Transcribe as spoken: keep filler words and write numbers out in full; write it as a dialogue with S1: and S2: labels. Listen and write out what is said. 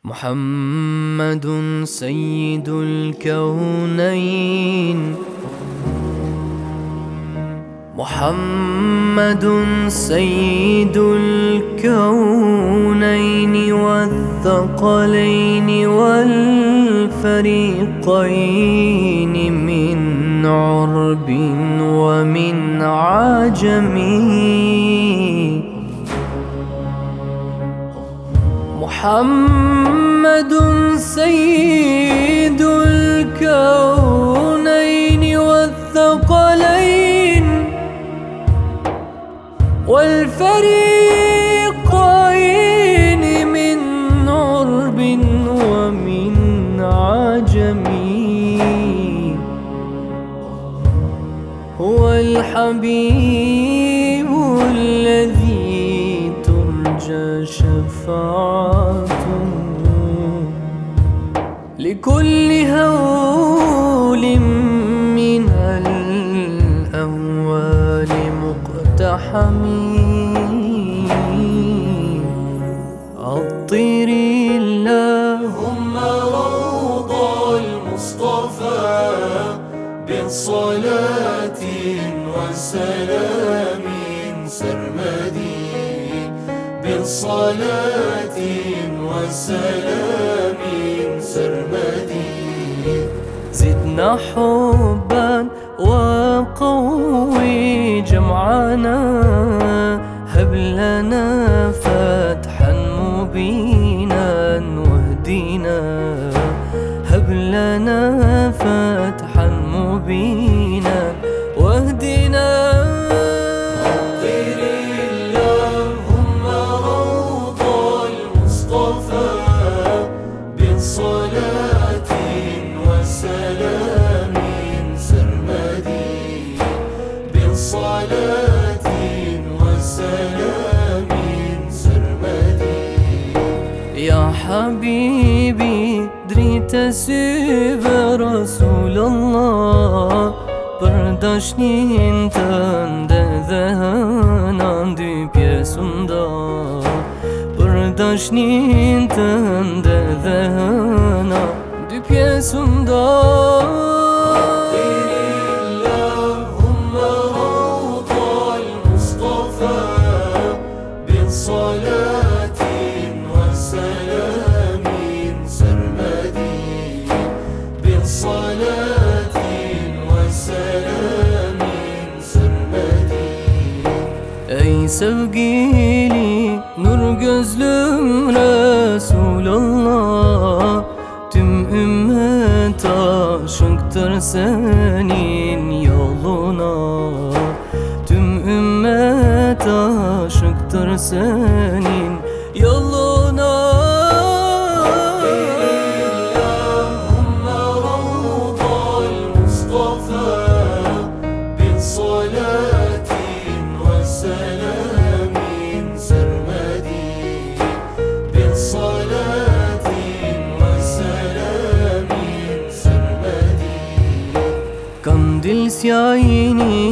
S1: محمد سيد الكونين، محمد سيد الكونين والثقلين والفريقين، من عرب ومن عجم. محمد سيد الكونين والثقلين والفريقين، من عرب ومن عجم. هو الحبيب الذي ترجى شفاعته لكل هول من الأهوال مقتحم. عطري اللهم روض المصطفى بالصلاة وسلام سرمدي، بالصلاة وسلام سرمدي. زدنا حبا وقوي جمعنا، هب لنا فتحا مبينا واهدنا، هب لنا فتحا مبينا واهدنا. بالصلاة وسلام سرمدي، بالصلاة وسلام سرمدي. يا حبيبي دريت سيب رسول الله، برداشتين تنده ذهنان دي بيسوندا، برداشتين تنده ذهنان دي بيسوندا. اللهم روض المصطفى بالصلاة وسلام سرمدي، بالصلاة وسلام سرمدي. Ey sevgili nur gözlüm Resulallah, tüm ümmet aşıktır senin yoluna, tüm ümmet aşıktır senin yoluna. Allahümme ravdal Mustafa بالصلاة وسلام سرمدي، بالصلاة وسلام سرمدي. Kandil siyahini